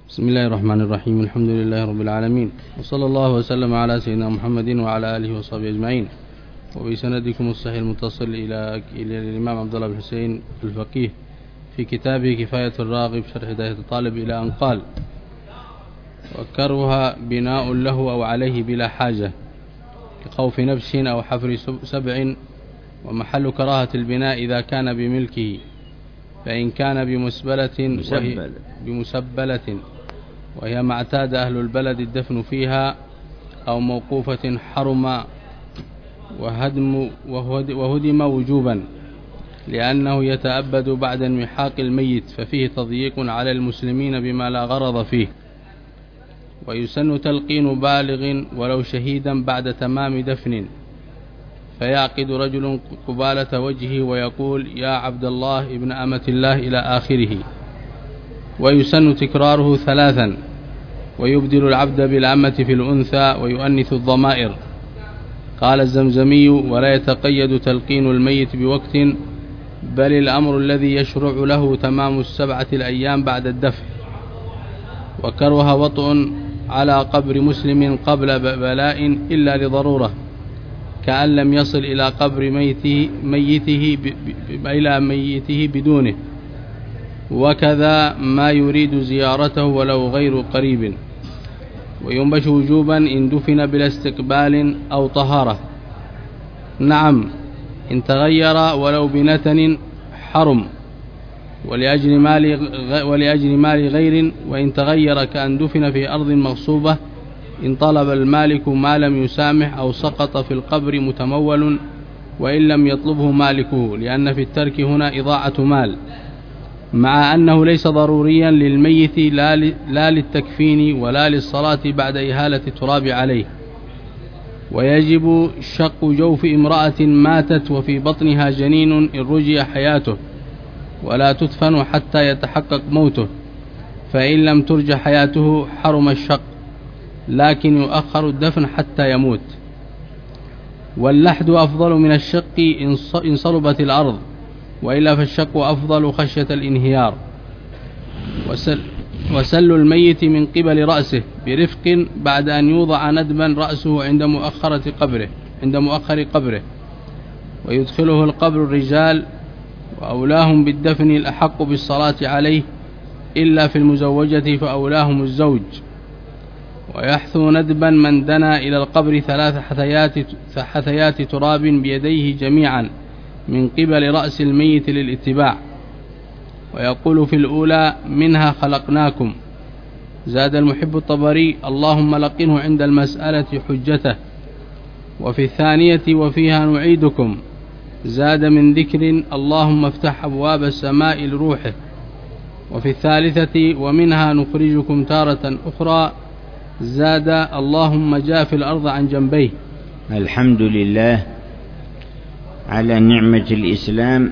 بسم الله الرحمن الرحيم. الحمد لله رب العالمين، وصلى الله وسلم على سيدنا محمد وعلى آله وصحبه أجمعين. وبسندكم الصحيح المتصل إلى الإمام عبد الله بن حسين الفقيه في كتابه كفاية الراغب شرح هداية الطالب إلى أن قال: وكرها بناء له أو عليه بلا حاجة كخوف نفس أو حفر سبع، ومحل كراهة البناء إذا كان بملكه، فإن كان بمسبلة وهي ما اعتاد أهل البلد الدفن فيها، أو موقوفة حرم وهدم وجوبا، لأنه يتأبد بعد انمحاق الميت، ففيه تضييق على المسلمين بما لا غرض فيه. ويسن تلقين بالغ ولو شهيدا بعد تمام دفن، فيعقد رجل قبالة وجهه ويقول: يا عبد الله ابن أمة الله إلى آخره. ويسن تكراره 3، ويبدل العبد بالأمة في الأنثى ويؤنث الضمائر. قال الزمزمي: ولا يتقيد تلقين الميت بوقت، بل الأمر الذي يشرع له تمام 7 الأيام بعد الدفن. وكره وطء على قبر مسلم قبل بلاء إلا لضرورة، كأن لم يصل إلى قبر ميته بدونه، وكذا ما يريد زيارته ولو غير قريب. وينبش وجوبا إن دفن بلا استقبال أو طهارة. نعم، إن تغير ولو بنتن حرم، ولأجل مال غير. وإن تغير كأن دفن في أرض مغصوبة، إن طلب المالك ما لم يسامح أو سقط في القبر متمول، وإن لم يطلبه مالكه، لأن في الترك هنا إضاعة مال، مع أنه ليس ضروريا للميت لا للتكفين ولا للصلاة بعد إهالة التراب عليه. ويجب شق جوف امرأة ماتت وفي بطنها جنين إن رجي حياته، ولا تدفن حتى يتحقق موته، فإن لم ترج حياته حرم الشق، لكن يؤخر الدفن حتى يموت. واللحد أفضل من الشق إن صلبت الأرض، وإلا فالشق أفضل خشية الانهيار. وسل الميت من قبل رأسه برفق بعد أن يوضع ندبا رأسه عند مؤخر قبره، ويدخله القبر الرجال، وأولاهم بالدفن الأحق بالصلاة عليه، إلا في المزوجة فأولاهم الزوج. ويحثو ندبا من دنا إلى القبر 3 حثيات تراب بيديه جميعا من قبل رأس الميت للاتباع. ويقول في الأولى: منها خلقناكم. زاد المحب الطبري: اللهم لقنه عند المسألة حجته. وفي الثانية: وفيها نعيدكم. زاد من ذكر: اللهم افتح أبواب السماء لروحه. وفي الثالثة: ومنها نخرجكم تارة أخرى. زاد: اللهم جاف الأرض عن جنبيه. الحمد لله على نعمة الإسلام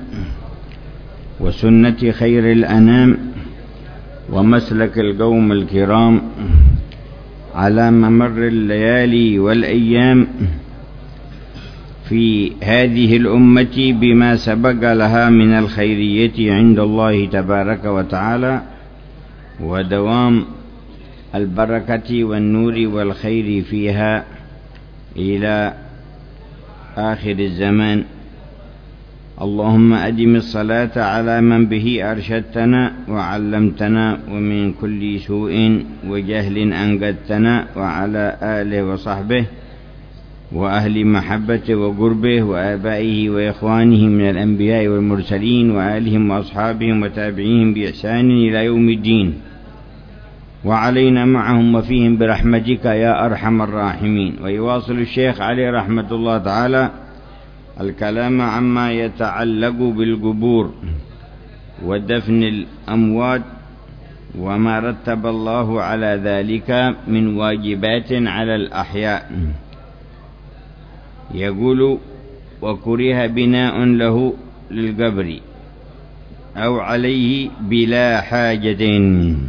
وسنة خير الأنام ومسلك القوم الكرام على ممر الليالي والأيام في هذه الأمة بما سبق لها من الخيرية عند الله تبارك وتعالى، ودوام البركة والنور والخير فيها إلى آخر الزمان. اللهم أدم الصلاة على من به أرشدتنا وعلمتنا ومن كل سوء وجهل أنقذتنا، وعلى آله وصحبه وأهل محبته وقربه وآبائه وإخوانه من الأنبياء والمرسلين، وآلهم وأصحابهم وتابعيهم بإحسان إلى يوم الدين، وعلينا معهم وفيهم برحمتك يا أرحم الراحمين. ويواصل الشيخ عليه رحمة الله تعالى الكلام عما يتعلق بالقبور ودفن الأموات، وما رتب الله على ذلك من واجبات على الأحياء. يقول: وكره بناء له للقبر أو عليه بلا حاجة.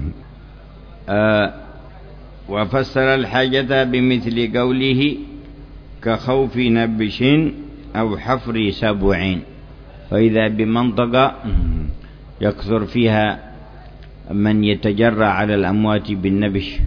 وفسر الحاجة بمثل قوله: كخوف نبش أو حفر سبع. فإذا بمنطقة يكثر فيها من يتجرى على الأموات بالنبش،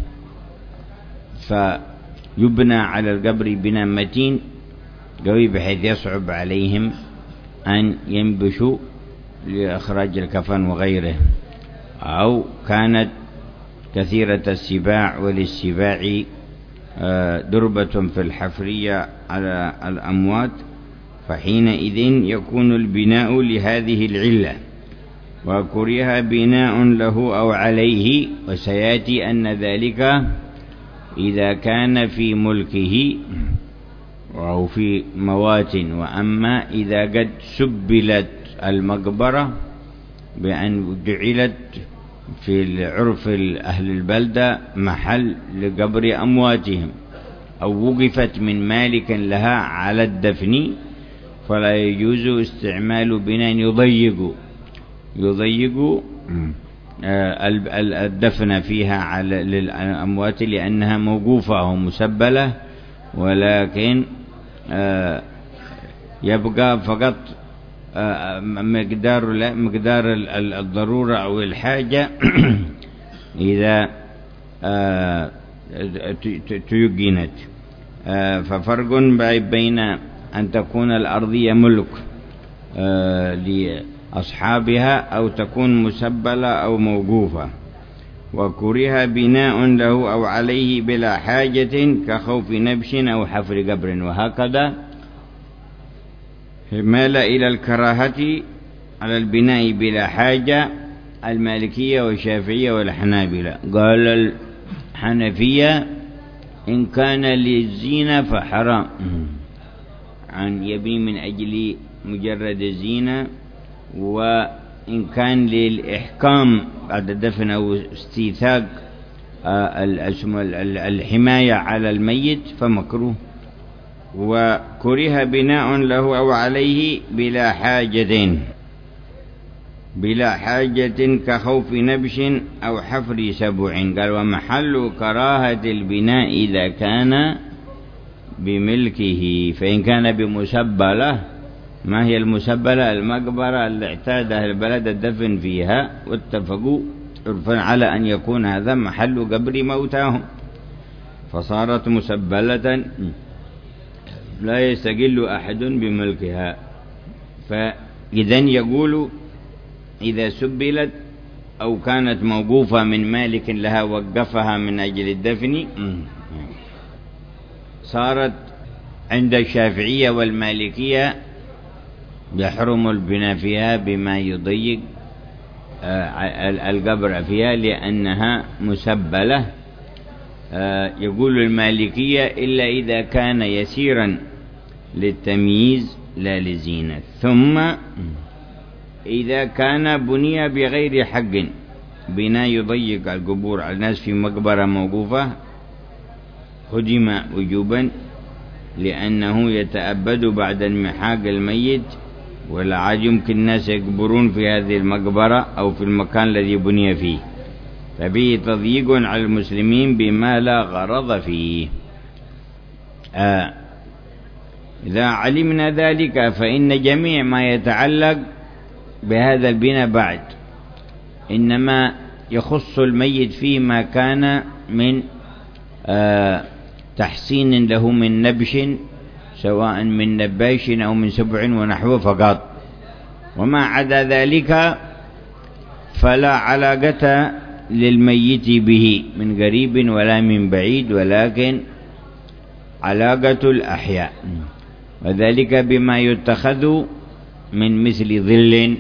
فيبنى على القبر بناء متين قوي بحيث يصعب عليهم أن ينبشوا لإخراج الكفن وغيره. أو كانت كثيرة السباع وللسباع دربة في الحفرية على الأموات، فحينئذ يكون البناء لهذه العلة. وكره بناء له أو عليه، وسيأتي أن ذلك إذا كان في ملكه أو في موات. وأما إذا قد سبلت المقبرة بأن جعلت في العرف أهل البلدة محل لقبر أمواتهم، أو وقفت من مالك لها على الدفن، فلا يجوز استعمال بناء يضيق الدفن فيها على للأموات لأنها موقوفة أو مسبلة، ولكن يبقى فقط مقدار الضرورة أو الحاجة إذا تيقنت. ففرق بين أن تكون الأرضية ملك لأصحابها أو تكون مسبلة أو موقوفة. وكره بناء له أو عليه بلا حاجة كخوف نبش أو حفر قبر. وهكذا مال إلى الكراهة على البناء بلا حاجة المالكية والشافعية والحنابلة. قال الحنفية إن كان للزينة فحرام، عن يبني من أجل مجرد الزينة. وإن كان للإحكام بعد دفن أو استيثاق الحماية على الميت فمكروه. وكره بناء له أو عليه بلا حاجة كخوف نبش أو حفر سبع. قال ومحل كراهة البناء إذا كان بملكه. فإن كان بمسبلة، ما هي المسبلة؟ المقبرة اللي اعتاد أهل البلد الدفن فيها، واتفقوا عرفا على أن يكون هذا محل قبر موتاهم، فصارت مسبلة لا يستقل أحد بملكها. فإذن يقول إذا سبلت أو كانت موقوفة من مالك لها وقفها من أجل الدفن، صارت عند الشافعية والمالكية يحرم البناء فيها بما يضيق القبر فيها لأنها مسبلة. يقول المالكية إلا إذا كان يسيرا للتمييز لا للزينة. ثم إذا كان بني بغير حق، بناء يضيق القبور على الناس في مقبرة موقوفة، هدم وجوبا لأنه يتأبد بعد انمحاق الميت، ولا عاد يمكن الناس يقبرون في هذه المقبرة أو في المكان الذي بني فيه، فبه تضييق على المسلمين بما لا غرض فيه. إذا علمنا ذلك فإن جميع ما يتعلق بهذا البناء بعد إنما يخص الميت فيما كان من تحسين له من نبش، سواء من نباش أو من سبع ونحوه فقط. وما عدا ذلك فلا علاقة للميت به من قريب ولا من بعيد، ولكن علاقة الأحياء، وذلك بما يتخذ من مثل ظل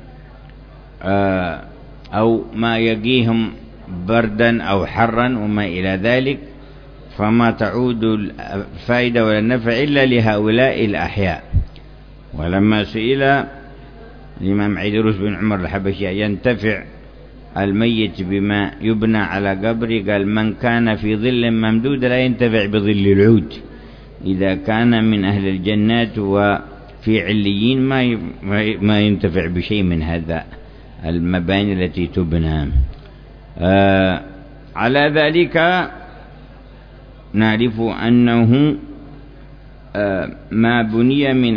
أو ما يقيهم بردا أو حرا وما إلى ذلك، فما تعود الفائدة ولا النفع إلا لهؤلاء الأحياء. ولما سئل الإمام عيدروس بن عمر الحبشي ينتفع الميت بما يبنى على قبره، قال من كان في ظل ممدود لا ينتفع بظل العود. إذا كان من أهل الجنات وفي عليين ما ينتفع بشيء من هذا المباني التي تبنى. على ذلك نعرف أنه ما بني من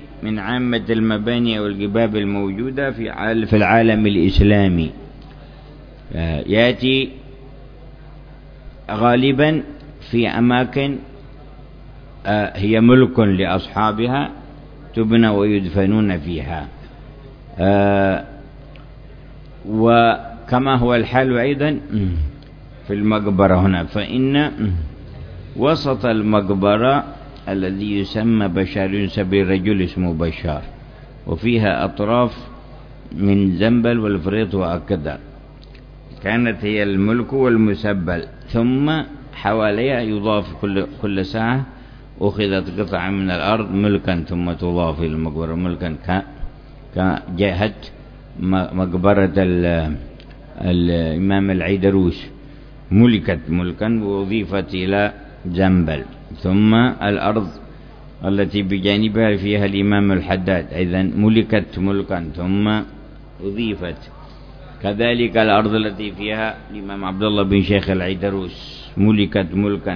عامة المباني والجباب الموجودة في العالم الإسلامي، يأتي غالبا في أماكن هي ملك لأصحابها تبنى ويدفنون فيها، وكما هو الحال أيضا في المقبرة هنا، فإن وسط المقبرة الذي يسمى بشار، ينسب رجل اسمه بشار، وفيها أطراف من زنبل والفريط وأكدر، كانت هي الملك والمسبل، ثم حواليها يضاف كل ساعة أخذت قطعة من الأرض ملكا ثم تضاف إلى المقبرة ملكا، كجهة مقبرة الإمام العيدروس ملكت ملكا وأضيفت إلى زنبل، ثم الأرض التي بجانبها فيها الإمام الحداد أيضا ملكت ملكا ثم أضيفت، كذلك الأرض التي فيها الإمام عبد الله بن شيخ العيدروس ملكت ملكا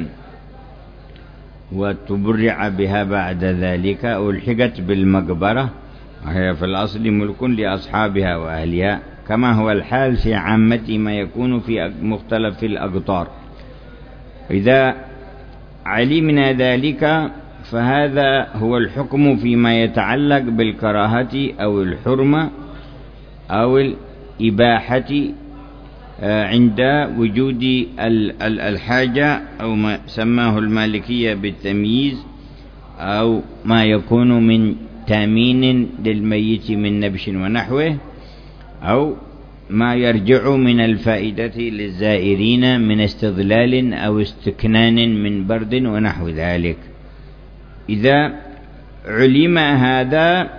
وتبرع بها بعد ذلك، ألحقت بالمقبرة، وهي في الأصل ملك لأصحابها وأهلها، كما هو الحال في عامة ما يكون في مختلف الأقطار. إذا علمنا ذلك فهذا هو الحكم فيما يتعلق بالكراهة أو الحرمة أو الإباحة عند وجود الحاجة، أو ما سماه المالكية بالتمييز، أو ما يكون من تامين للميت من نبش ونحوه، أو ما يرجع من الفائدة للزائرين من استظلال أو استكنان من برد ونحو ذلك. إذا علم هذا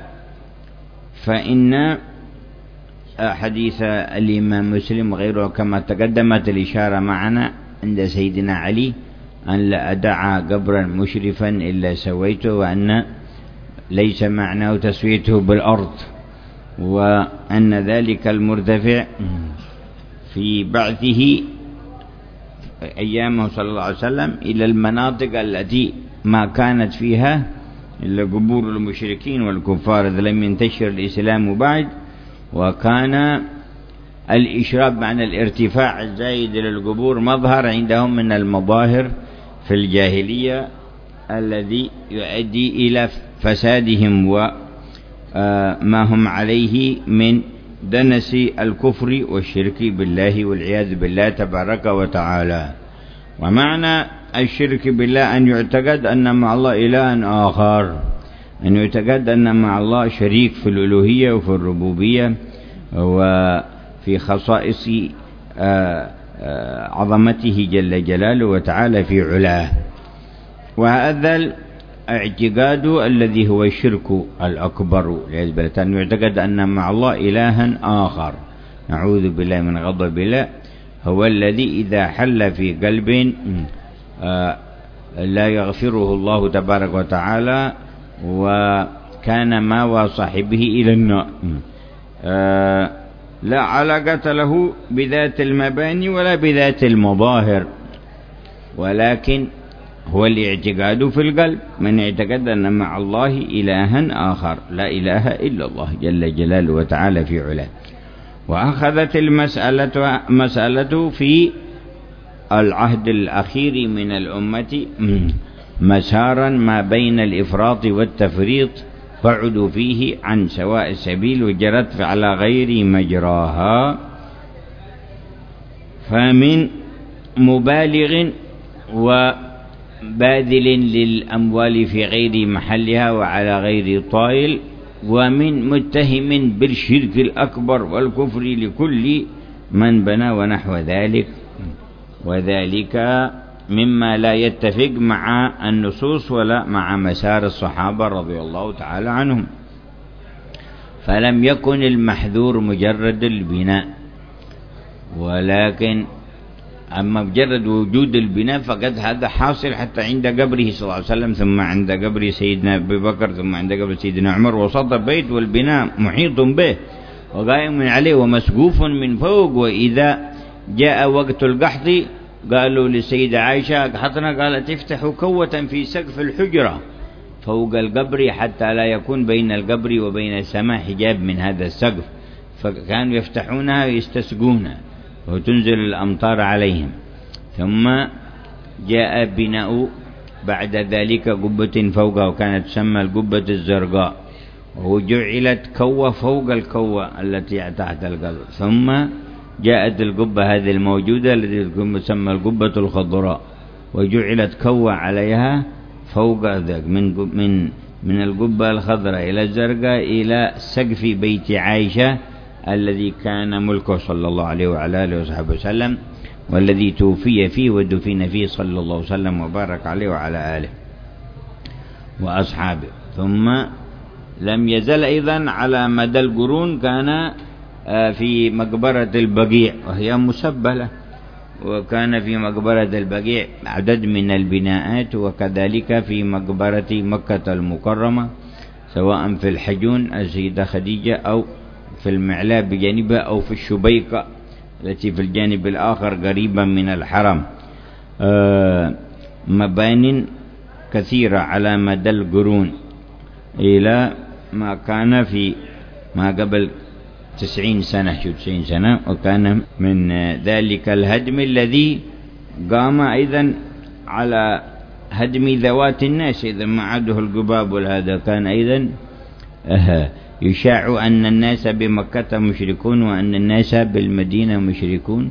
فإن حديث الإمام مسلم وغيره كما تقدمت الإشارة معنا عند سيدنا علي أن لا أدع قبرا مشرفا إلا سويته، وأن ليس معناه تسويته بالأرض، وأن ذلك المرتفع في بعثه أيامه صلى الله عليه وسلم إلى المناطق التي ما كانت فيها إلا قبور المشركين والكفار إذ لم ينتشر الإسلام بعد، وكان الإشراف معنى الارتفاع الزايد للقبور مظهر عندهم من المظاهر في الجاهلية الذي يؤدي إلى فسادهم وما هم عليه من دنس الكفر والشرك بالله والعياذ بالله تبارك وتعالى. ومعنى الشرك بالله أن يعتقد أن مع الله إلها آخر، أن يعتقد أن مع الله شريك في الألوهية وفي الربوبية وفي خصائص عظمته جل جلاله وتعالى في علاه. وهذا الاعتقاد الذي هو الشرك الأكبر، أن يعتقد أن مع الله إلها آخر، نعوذ بالله من غضب الله، هو الذي إذا حل في قلب لا يغفره الله تبارك وتعالى وكان ماوى صاحبه إلى النار، لا علاقة له بذات المباني ولا بذات المظاهر، ولكن هو الاعتقاد في القلب. من اعتقد أن مع الله إلها آخر لا إله إلا الله جل جلاله وتعالى في علاه. وأخذت المسألة في العهد الأخير من الأمة مسارا ما بين الإفراط والتفريط، فعدوا فيه عن سواء السبيل وجرت على غير مجراها، فمن مبالغ وباذل للأموال في غير محلها وعلى غير طائل، ومن متهم بالشرك الأكبر والكفر لكل من بنى ونحو ذلك، وذلك مما لا يتفق مع النصوص ولا مع مسار الصحابة رضي الله تعالى عنهم. فلم يكن المحذور مجرد البناء، ولكن أما مجرد وجود البناء فقد هذا حاصل حتى عند قبره صلى الله عليه وسلم، ثم عند قبر سيدنا أبي بكر، ثم عند قبر سيدنا عمر، وسط بيت والبناء محيط به وقائم عليه ومسقوف من فوق. وإذا جاء وقت القحط قالوا للسيدة عائشة قحطنا، قالت افتحوا كوة في سقف الحجرة فوق القبر حتى لا يكون بين القبر وبين السماء حجاب من هذا السقف، فكانوا يفتحونها ويستسقونها. وتنزل الأمطار عليهم. ثم جاء بناء بعد ذلك قبة فوقها، وكانت تسمى القبة الزرقاء، وجعلت كوة فوق الكوة التي تحت القبر. ثم جاءت القبة هذه الموجودة التي تسمى القبة الخضراء، وجعلت كوة عليها فوق ذلك من القبة الخضراء إلى الزرقاء إلى سقف بيت عائشة الذي كان ملكه صلى الله عليه وعلى آله وصحبه وسلم، والذي توفي فيه ودفن فيه صلى الله عليه وسلم وبارك عليه وعلى آله وأصحابه. ثم لم يزل أيضا على مدى القرون كان في مقبرة البقيع، وهي مسبلة، وكان في مقبرة البقيع عدد من البناءات، وكذلك في مقبرة مكة المكرمة سواء في الحجون السيدة خديجة أو في المعلاء بجانبها أو في الشبيكة التي في الجانب الآخر قريبا من الحرم. مبان كثيرة على مدى القرون إلى ما كان في ما قبل 90 سنة، وكان من ذلك الهدم الذي قام أيضا على هدم ذوات الناس إذا ما عده القباب، وهذا كان أيضا يشاع أن الناس بمكة مشركون وأن الناس بالمدينة مشركون،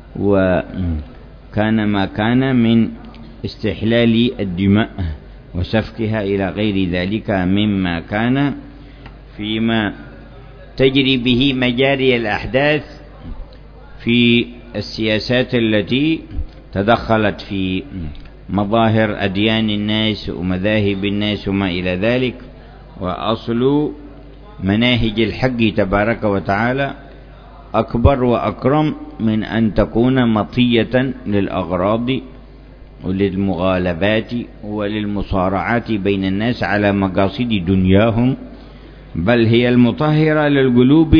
وكان ما كان من استحلال الدماء وسفكها إلى غير ذلك مما كان فيما تجري به مجاري الأحداث في السياسات التي تدخلت في مظاهر أديان الناس ومذاهب الناس وما إلى ذلك. وأصل مناهج الحق تبارك وتعالى أكبر وأكرم من أن تكون مطية للأغراض وللمغالبات وللمصارعات بين الناس على مقاصد دنياهم، بل هي المطهرة للقلوب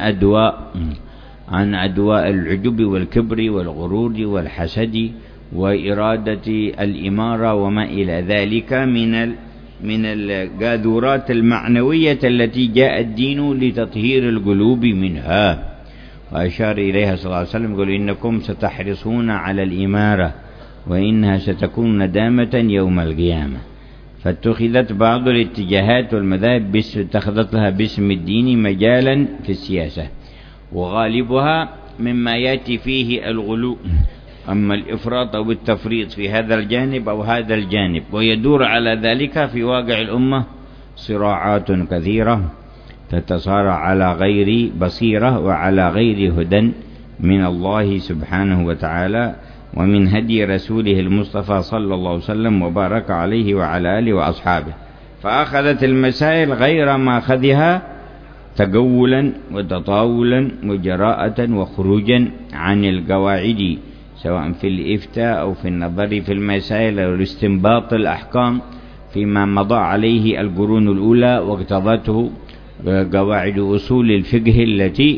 عن أدواء العجب والكبر والغرور والحسد وإرادة الإمارة وما إلى ذلك من القاذورات المعنوية التي جاء الدين لتطهير القلوب منها. وأشار إليها صلى الله عليه وسلم يقول: إنكم ستحرصون على الإمارة وإنها ستكون ندامة يوم القيامة. فاتخذت بعض الاتجاهات والمذاهب اتخذت لها باسم الدين مجالا في السياسة، وغالبها مما يأتي فيه الغلو، أما الإفراط أو التفريط في هذا الجانب أو هذا الجانب، ويدور على ذلك في واقع الأمة صراعات كثيرة تتصارع على غير بصيرة وعلى غير هدى من الله سبحانه وتعالى ومن هدي رسوله المصطفى صلى الله عليه وسلم وبارك عليه وعلى آله وأصحابه. فأخذت المسائل غير ما أخذها تجولا وتطاولا وجراءة وخروجا عن القواعد، سواء في الإفتاء أو في النظر في المسائل أو الاستنباط الأحكام فيما مضى عليه القرون الأولى واقتضته قواعد أصول الفقه التي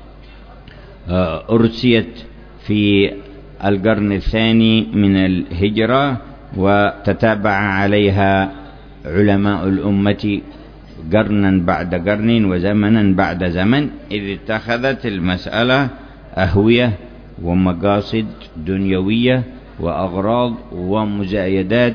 أرسيت في القرن الثاني من الهجرة، وتتابع عليها علماء الأمة قرنا بعد قرن وزمنا بعد زمن، إذ اتخذت المسألة أهوية ومقاصد دنيوية وأغراض ومزايدات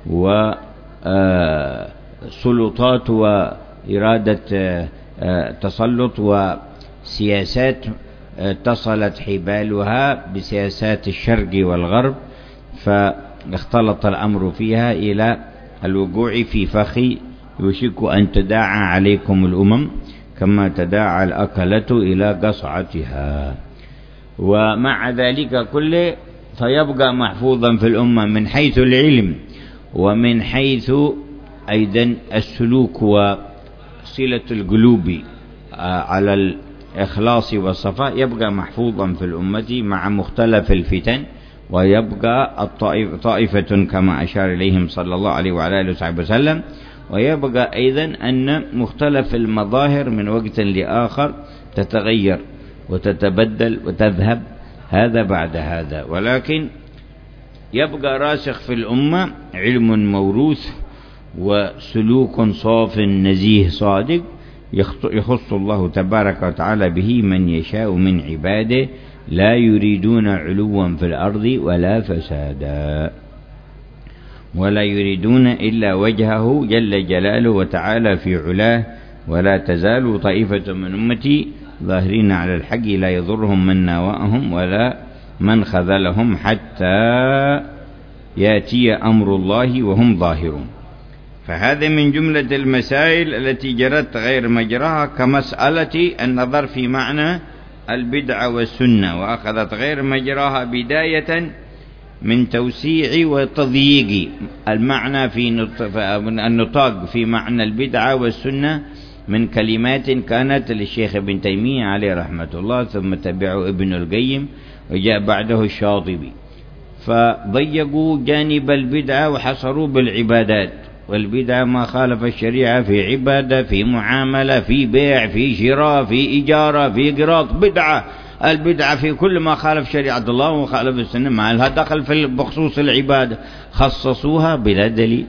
وسلطات وإرادة تسلط وسياسات اتصلت حبالها بسياسات الشرق والغرب، فاختلط الأمر فيها إلى الوقوع في فخ يوشك أن تداعى عليكم الأمم كما تداعى الأكلة إلى قصعتها. ومع ذلك كله فيبقى محفوظا في الأمة من حيث العلم ومن حيث أيضا السلوك وصلة القلوب على الإخلاص والصفاء، يبقى محفوظا في الأمة مع مختلف الفتن، ويبقى طائفة كما أشار إليهم صلى الله عليه وعلى آله وصحبه وسلم، ويبقى أيضا أن مختلف المظاهر من وقت لآخر تتغير وتتبدل وتذهب هذا بعد هذا، ولكن يبقى راسخ في الأمة علم موروث وسلوك صاف نزيه صادق يخص الله تبارك وتعالى به من يشاء من عباده، لا يريدون علوا في الأرض ولا فسادا ولا يريدون إلا وجهه جل جلاله وتعالى في علاه. ولا تزال طائفة من أمتي ظاهرين على الحق لا يضرهم من ناوأهم ولا من خذلهم حتى يأتي أمر الله وهم ظاهرون. فهذا من جملة المسائل التي جرت غير مجراها، كمسألة النظر في معنى البدعة والسنة، وأخذت غير مجراها بداية من توسيع وتضييق المعنى في النطاق في معنى البدعة والسنة من كلمات كانت للشيخ ابن تيمية عليه رحمة الله، ثم تبعه ابن القيم، وجاء بعده الشاطبي، فضيقوا جانب البدعة وحصروا بالعبادات. والبدعة ما خالف الشريعة في عبادة، في معاملة، في بيع، في شراء، في إجارة، في قراط، بدعة. البدعة في كل ما خالف شريعة الله وخالف السنة، ما لها دخل في بخصوص العبادة، خصصوها بلا دليل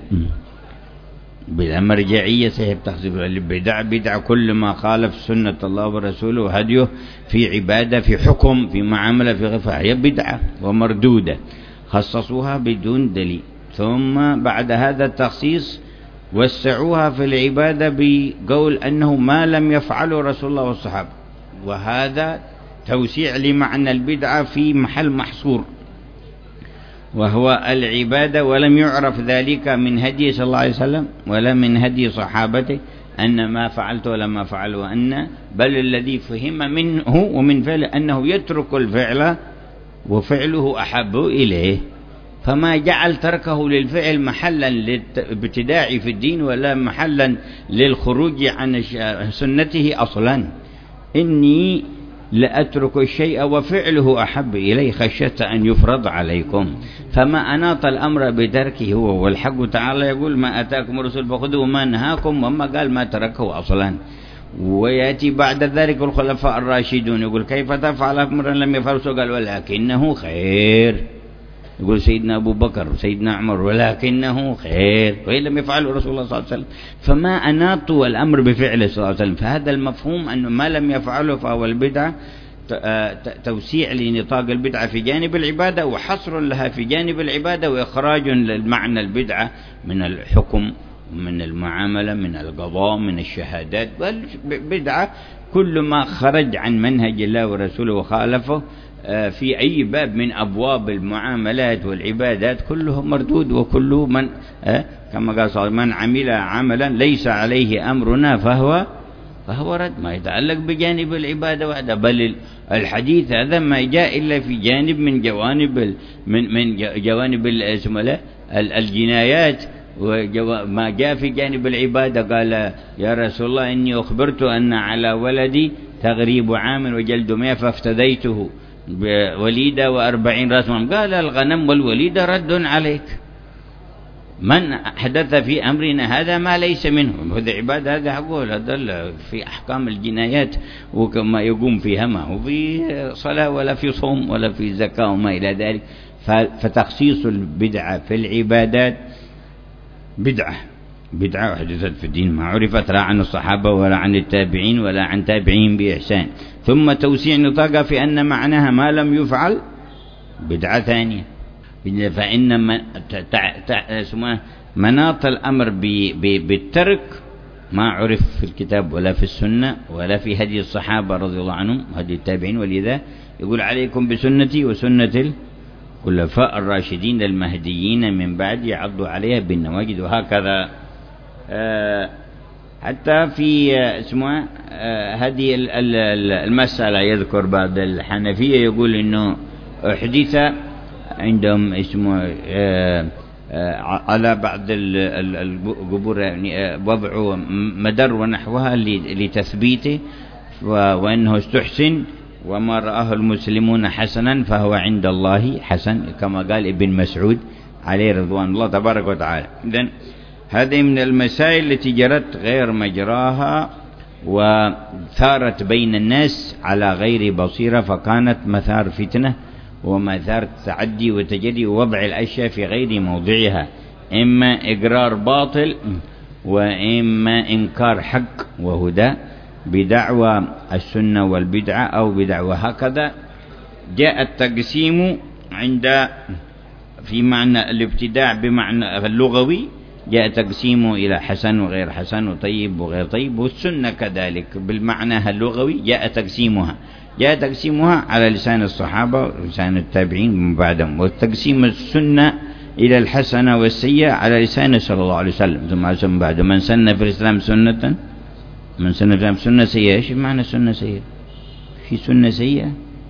بلا مرجعية. سيب تخصيص البدع بدعة كل ما خالف سنة الله ورسوله وهديه في عبادة، في حكم، في معاملة، في غير، فهي بدعة ومردودة، خصصوها بدون دليل. ثم بعد هذا التخصيص وسعوها في العبادة بقول أنه ما لم يفعله رسول الله والصحابة، وهذا توسيع لمعنى البدعة في محل محصور وهو العبادة، ولم يعرف ذلك من هدي صلى الله عليه وسلم ولا من هدي صحابته أن ما فعلت ولا ما فعل، وأن بل الذي فهم منه ومن فعله أنه يترك الفعل وفعله أحب إليه، فما جعل تركه للفعل محلا للابتداع في الدين ولا محلا للخروج عن سنته أصلا. إني لأترك الشيء وفعله أحب إليه خشية أن يفرض عليكم، فما أناط الأمر بتركه هو. والحق تعالى يقول ما أتاكم الرسول فخذوه وما نهاكم، وما قال ما تركه أصلا. ويأتي بعد ذلك الخلفاء الراشدون يقول كيف تفعل أمرا لم يفعله، قال ولكنه خير. يقول سيدنا أبو بكر سيدنا عمر ولكنه خير، وإن لم يفعله رسول الله صلى الله عليه وسلم، فما أناطوا الأمر بفعله صلى الله عليه وسلم. فهذا المفهوم أنه ما لم يفعله فهو البدعة، توسيع لنطاق البدعة في جانب العبادة وحصر لها في جانب العبادة، وإخراج للمعنى البدعة من الحكم، من المعاملة، من القضاء، من الشهادات. والبدعة كل ما خرج عن منهج الله ورسوله وخالفه في أي باب من أبواب المعاملات والعبادات كله مردود، وكله من كما قال صلى الله عليه وسلم من عمل عملا ليس عليه أمرنا فهو رد. ما يتعلق بجانب العبادة وحده، بل الحديث هذا ما جاء إلا في جانب من جوانب الجنايات، وما جاء في جانب العبادة. قال يا رسول الله إني أخبرت أن على ولدي تغريب عام وجلد 100 فافتديته بوليدة و40 رسما. قال الغنم والوليدة رد عليك، من حدث في أمرنا هذا ما ليس منه، هذا عبادة، هذا حقول، هذا في أحكام الجنايات وكما يقوم فيها، ما هو في صلاة ولا في صوم ولا في زكاة وما إلى ذلك. فتخصيص البدعة في العبادات بدعة وحدثت في الدين ما عرفت لا عن الصحابة ولا عن التابعين ولا عن تابعين بإحسان. ثم توسيع نطاقها في أن معناها ما لم يفعل بدعة ثانية. فإن مناط الأمر بالترك ما عرف في الكتاب ولا في السنة ولا في هدي الصحابة رضي الله عنهم هدي التابعين. ولذا يقول عليكم بسنتي وسنة الخلفاء الراشدين المهديين من بعد يعضوا عليها بالنواجذ. وهكذا حتى في هذه المسألة يذكر بعض الحنفية يقول إنه حديث عندهم على بعض القبور يعني وضع مدر ونحوها لتثبيته، وأنه استحسن، وما رآه المسلمون حسنا فهو عند الله حسن، كما قال ابن مسعود عليه رضوان الله تبارك وتعالى. إذن هذه من المسائل التي جرت غير مجراها وثارت بين الناس على غير بصيرة، فكانت مثار فتنة ومثار تعدي وتجدي ووضع الأشياء في غير موضعها، إما إقرار باطل وإما إنكار حق وهدى بدعوى السنة والبدعة أو بدعوى. هكذا جاء التقسيم عند في معنى الابتداع بمعنى اللغوي، جاء تقسيمه إلى حسن وغير حسن وطيب وغير طيب، والسنة كذلك بالمعنى اللغوي جاء تقسيمها على لسان الصحابة ولسان التابعين من بعدهم، والتقسيم السنة إلى الحسنة والسيئة على لسان صلى الله عليه وسلم. ثم بعد من سن في الإسلام سنة، من سن في الإسلام سنة سيئة. إيش معنى سنة سيئة؟ في سنة سيئة؟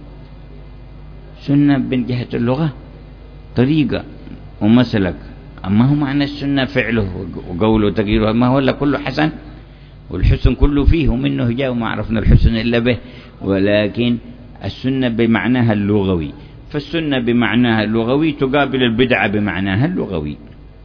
سنة من جهة اللغة طريقة ومسلك، أما هو معنى السنة فعله وقوله وتغييره، ما هو إلا كله حسن، والحسن كله فيه ومنه جاء وما عرفنا الحسن إلا به. ولكن السنة بمعناها اللغوي، فالسنة بمعناها اللغوي تقابل البدعة بمعناها اللغوي.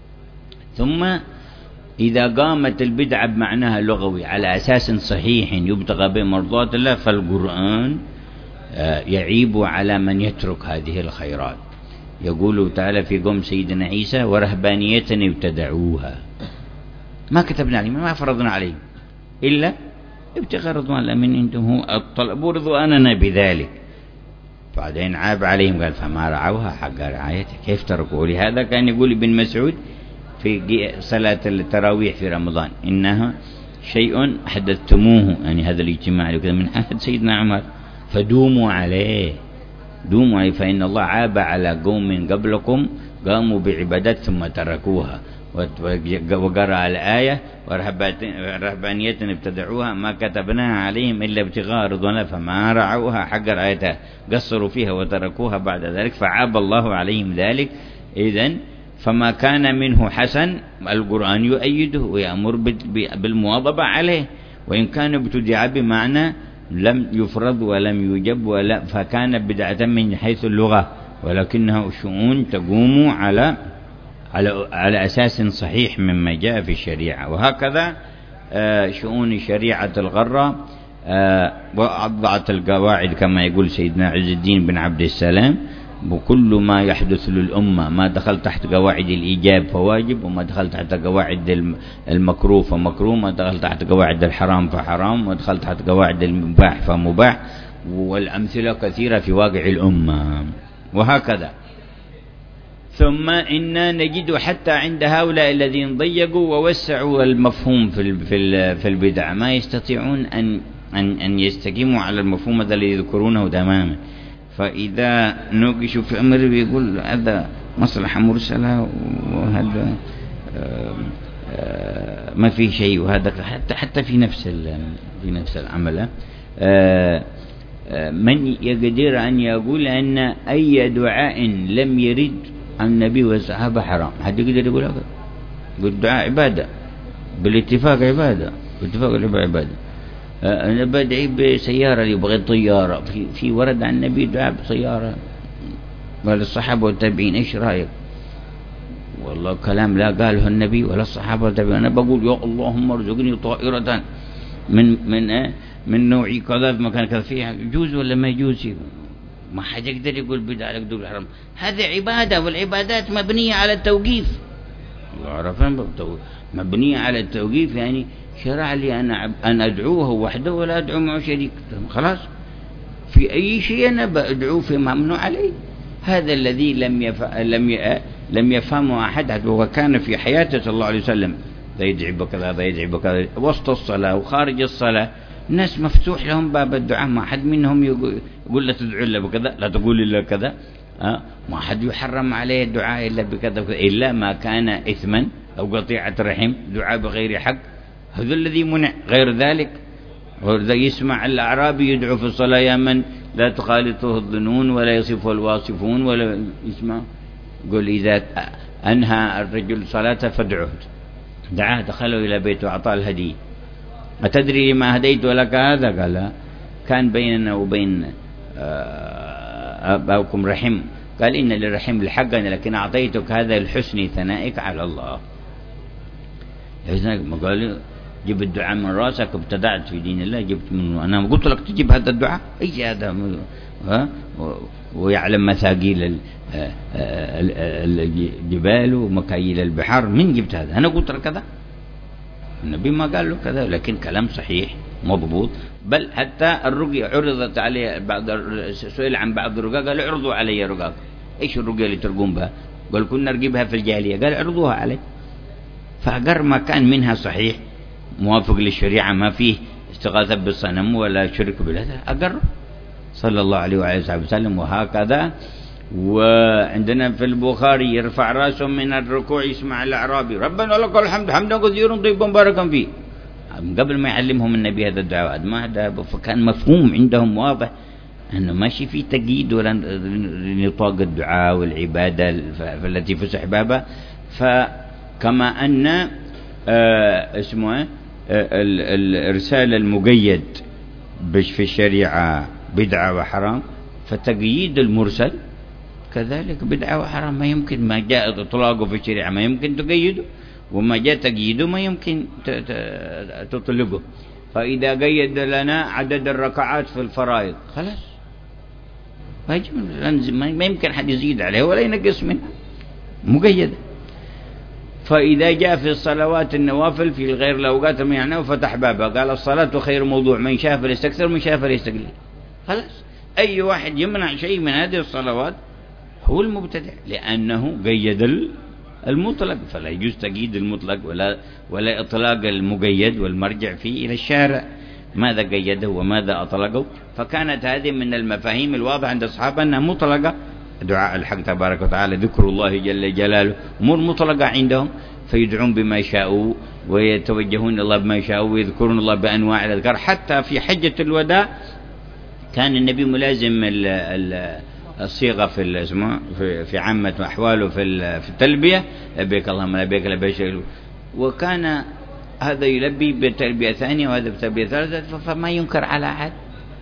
ثم إذا قامت البدعة بمعناها اللغوي على أساس صحيح يبتغى به مرضات الله، فالقرآن يعيب على من يترك هذه الخيرات. يقول تعالى في قوم سيدنا عيسى: ورهبانية ابتدعوها ما كتبنا عليهم، ما فرضنا عليهم إلا ابتغاء رضوان الله من عندهم، هو طلبوا رضواننا بذلك. بعدين عاب عليهم قال: فما رعوها حق رعايته. كيف تركوا؟ لهذا كان يقول ابن مسعود في صلاة التراويح في رمضان: إنها شيء أحدثتموه، يعني هذا الاجتماع من عهد سيدنا عمر، فدوموا عليه، دوموا عليه، فإن الله عاب على قوم قبلكم قاموا بعبادات ثم تركوها. وقرأ الآية: ورهبانية ابتدعوها ما كتبناها عليهم إلا ابتغاء رضوان الله فما رعوها حق رعايتها، قصروا فيها وتركوها بعد ذلك فعاب الله عليهم ذلك. إذن فما كان منه حسن القرآن يؤيده ويأمر بالمواظبة عليه، وإن كان ابتدع بمعنى لم يفرض ولم يجب فكان بدعة من حيث اللغة، ولكنها شؤون تقوم على أساس صحيح مما جاء في الشريعة. وهكذا شؤون شريعة الغرة وأضعت القواعد كما يقول سيدنا عز الدين بن عبد السلام: وكل ما يحدث للأمة ما دخل تحت قواعد الإيجاب فواجب، وما دخل تحت قواعد المكروه فمكروه، ما دخل تحت قواعد الحرام فحرام، وما دخل تحت قواعد المباح فمباح، والأمثلة كثيرة في واقع الأمة. وهكذا. ثم إنا نجد حتى عند هؤلاء الذين ضيقوا ووسعوا المفهوم في البدع ما يستطيعون أن يستقيموا على المفهوم الذي يذكرونه تماما. فإذا نوقشوا في أمر بيقول هذا مصلحة مرسلة وهذا ما فيه شيء، وهذا حتى في نفس العمل. من يقدر أن يقول أن أي دعاء لم يرد عن النبي والصحابة حرام؟ حد يقدر يقول هذا؟ يقول الدعاء عبادة بالاتفاق، عبادة بالاتفاق عبادة. أنا بدعي بسيارة يبغى طيارة، في ورد عن النبي دعاء بسيارة وللصحابة والتابعين. إيش رأيك؟ والله كلام لا قاله النبي ولا الصحابة والتابعين. أنا بقول: يا اللهم ارزقني طائرة من نوع كذا في مكان كذا، فيها يجوز ولا ما يجوز؟ ما حد يقدر يقول بدعة يقدر الحرام. هذه عبادة، والعبادات مبنية على التوقيف. الله عرفان مبنية على التوقيف، يعني شرع لي أن أدعوه وحده ولا أدعو معه شريك. خلاص، في أي شيء أنا بأدعوه في ممنوع عليه. هذا الذي لم يفهمه أحد، وكان في حياته صلى الله عليه وسلم ذا يدعي بكذا ذا يدعي بكذا، وسط الصلاة وخارج الصلاة الناس مفتوح لهم باب الدعاء، ما حد منهم يقول لا تدعو إلا بكذا، لا تقول إلا كذا، ما حد يحرم عليه الدعاء إلا بكذا إلا ما كان إثما أو قطيعة رحم، دعاء بغير حق، هذا الذي منع. غير ذلك يسمع الأعرابي يدعو في الصلاة: يا من لا تخالطه الظنون ولا يصفه الواصفون، ولا يسمع. يقول: إذا أنهى الرجل صلاة فادعوه، دعاه، دخله إلى بيته وأعطاه الهدية. أتدري لما هديت لك هذا؟ قال: لا، كان بيننا وبين أباكم رحم. قال: إن للرحم لحقا، لكن أعطيتك هذا لحسن ثنائك على الله. ما قال جيب الدعاء من راسك، ابتدعت في دين الله، جبت منه. أنا قلت لك تجيب هذا الدعاء؟ أي هذا ويعلم مثاقيل الجبال ومكاييل البحار، من جبت هذا؟ أنا قلت لك كذا؟ النبي ما قال له كذا، لكن كلام صحيح مضبوط. بل حتى الرقية عرضت عليه سئل عن بعض الرقاة قال اعرضوا علي رقاة. ايش الرقية اللي ترقون بها؟ قال كنا نرقبها في الجاهلية. قال اعرضوها علي. فأقر ما كان منها صحيح موافق للشريعة، ما فيه استغاثة بالصنم ولا شرك بالله، أقر صلى الله عليه وآله وسلم. وهكذا. وعندنا في البخاري يرفع راسه من الركوع يسمع الأعرابي ربنا لك الحمد حمدا كثيرا طيبا مباركا فيه، قبل ما يعلمهم النبي هذا الدعاء. ما هذا، فكان مفهوم عندهم واضح أنه ماشي في تقييد ولا نطاق الدعاء والعبادة التي فسح بابها. فكما أن اسمه الإرسال المقيد في الشريعة بدعة وحرام، فتقييد المرسل كذلك بدعة وحرام. ما يمكن ما جاء إطلاقه في الشريعة ما يمكن تقيده، وما جاء تقييده ما يمكن تطلقه. فإذا قيد لنا عدد الركعات في الفرائض خلاص ما يمكن حد يزيد عليه ولا ينقص منه، مقيد. فإذا جاء في الصلوات النوافل في غير الأوقات يعني وفتح بابها قال الصلاة خير موضوع، من شاء فليستكثر من شاء فليستقل. خلاص أي واحد يمنع شيء من هذه الصلوات هو المبتدع، لأنه قيد المطلق. فلا يجوز تقييد المطلق ولا إطلاق المقيد، والمرجع فيه إلى الشارع ماذا قيده وماذا أطلقه. فكانت هذه من المفاهيم الواضحة عند الصحابة أنها مطلقة. دعاء الحق تبارك وتعالى، ذكر الله جل جلاله، أمور مطلقة عندهم، فيدعون بما شاءوا ويتوجهون الله بما شاءوا ويذكرون الله بأنواع الأذكار. حتى في حجة الوداع كان النبي ملازم الصيغة في عامة أحواله في التلبية، لبيك اللهم لبيك لبيك، وكان هذا يلبي بتلبية ثانية وهذا بتلبية ثالثة، فما ينكر على أحد.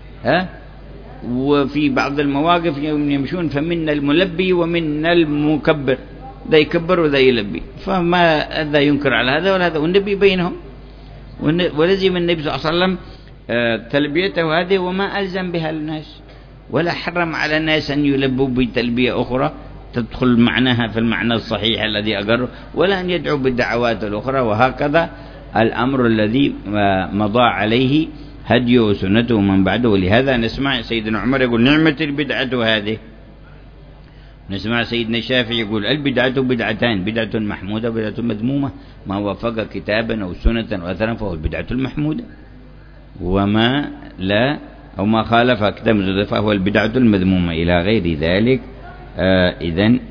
وفي بعض المواقف يمشون فمن الملبي ومن المكبر، ذا يكبر وذا يلبي، فما ذا ينكر على هذا ولا هذا، والنبي بينهم. ولزم النبي صلى الله عليه وسلم تلبيته هذه وما ألزم بها الناس، ولا حرم على الناس أن يلبوا بتلبية أخرى تدخل معناها في المعنى الصحيح الذي أقره، ولا أن يدعوا بالدعوات الأخرى. وهكذا الأمر الذي مضى عليه هديه وسنته من بعده. ولهذا نسمع سيدنا عمر يقول نعمة البدعة هذه، نسمع سيدنا الشافعي يقول البدعة بدعتان، بدعة محمودة وبدعة مذمومة، ما وافق كتابا أو سنة أو أثرا فهو البدعة المحمودة، وما لا أو ما خالف كتاب فهو البدعة المذمومة إلى غير ذلك. إذن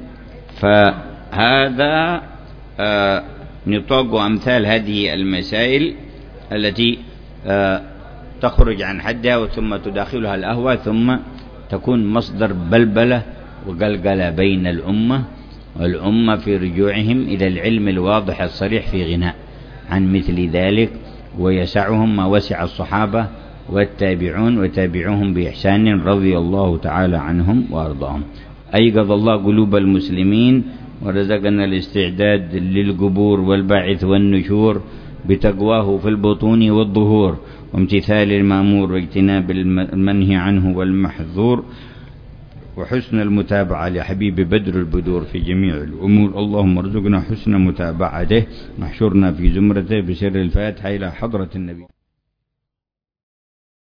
فهذا نطاق أمثال هذه المسائل التي تخرج عن حدها ثم تداخلها الأهواء، ثم تكون مصدر بلبلة وقلقلة بين الأمة والأمة في رجوعهم إلى العلم الواضح الصريح في غناء عن مثل ذلك، ويسعهم ما وسع الصحابة والتابعون وتابعوهم بإحسان رضي الله تعالى عنهم وأرضاهم. أيقظ الله قلوب المسلمين ورزقنا الاستعداد للقبور والبعث والنشور بتقواه في البطون والظهور، وامتثال المأمور واجتناب المنهي عنه والمحظور، وحسن المتابعة لحبيب بدر البدور في جميع الأمور. اللهم ارزقنا حسن متابعته، واحشرنا في زمرته بسر الفاتحة إلى حضرة النبي.